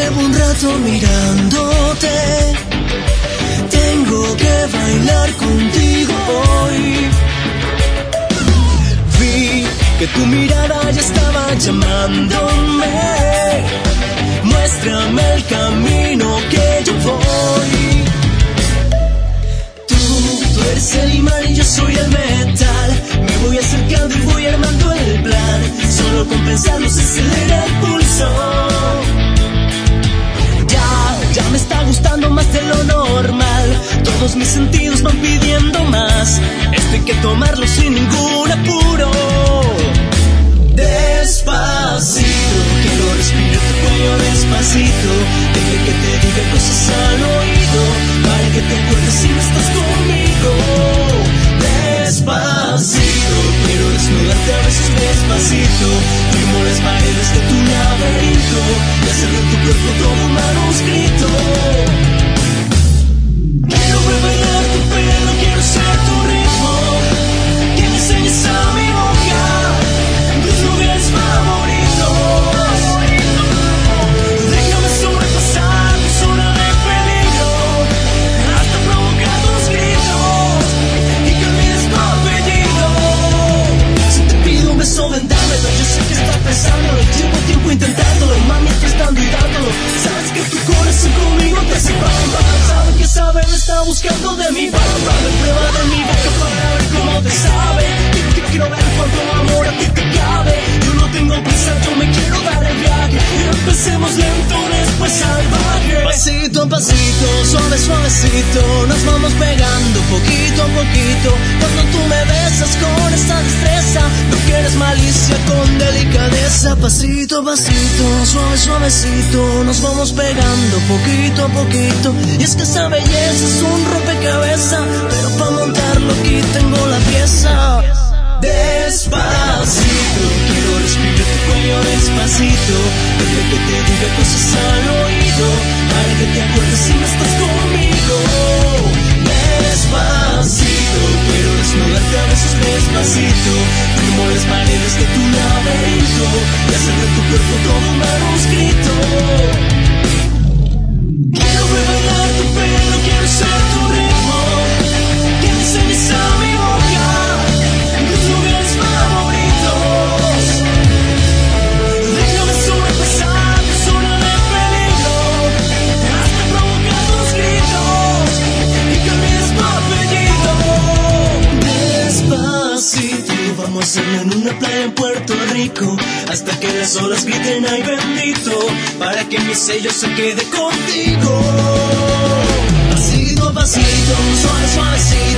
llevo un rato mirándote. Tengo que bailar contigo hoy. Vi que tu mirada ya estaba llamándome. Muéstrame el camino que yo voy. Tú eres el imán y yo soy el metal. Me voy acercando y voy armando el plan. Solo con pensarlo se acelera el pulso. Ya me está gustando más de lo normal. Todos mis sentidos van pidiendo más. Esto hay que tomarlo sin ningún apuro. Despacito, quiero respirar tu cuello despacito. Deje que te diga cosas al oído, para que te acuerdes si no estás conmigo. Despacito, quiero desnudarte a besos despacito. Firmo las paredes de tu laberinto y hacer de tu cuerpo todo un manuscrito. Quiero ver bailar tu pelo, quiero ser tu ritmo. Que me enseñes a mi boca tus lugares favoritos. Déjame sobrepasar tu zona de peligro, hasta provocar tus gritos y que olvides tu apellido. Si te pido un beso, ven, dámelo. Yo sé que estás pensándolo, llevo tiempo intentándolo. Mami, estoy estando y dándolo. Sabes que tu corazón conmigo te hace bam bam. Sabes que saber está buscando de mi bam bam. Prueba de mi boca para ver cómo te sabe. Quiero ver cuánto amor a ti te cabe. Yo no tengo prisa, yo me quiero dar el viaje. Empecemos lento, después salvaje. Pasito a pasito, suave, suavecito, nos vamos pegando poquito a poquito. Cuando tú me besas con esa destreza, no quieres malicia con delicadeza. Pasito a pasito, suave, suavecito, nos vamos pegando poquito a poquito. Y es que esa belleza es un rompecabezas, pero para montarlo aquí tengo la pieza. Despacito, quiero respirar tu cuello despacito. Deja que te diga cosas al oído, para que te acuerdes si no estás conmigo. Despacito, quiero desnudarte a besos despacito. Firmo las paredes de tu laberinto y hacer de tu cuerpo todo un manuscrito. Quiero ver bailar tu pelo, quiero ser tu ritmo. Que me enseñes a mi boca tus lugares favoritos. Déjame sobrepasar tu zona de peligro, hasta provocar tus gritos y que olvides tu apellido. Despacito, vamos a hacerlo en una playa en Puerto Rico, hasta que las olas griten ay bendito, para que mi sello se quede contigo. Pasito a pasito, suave, suavecito,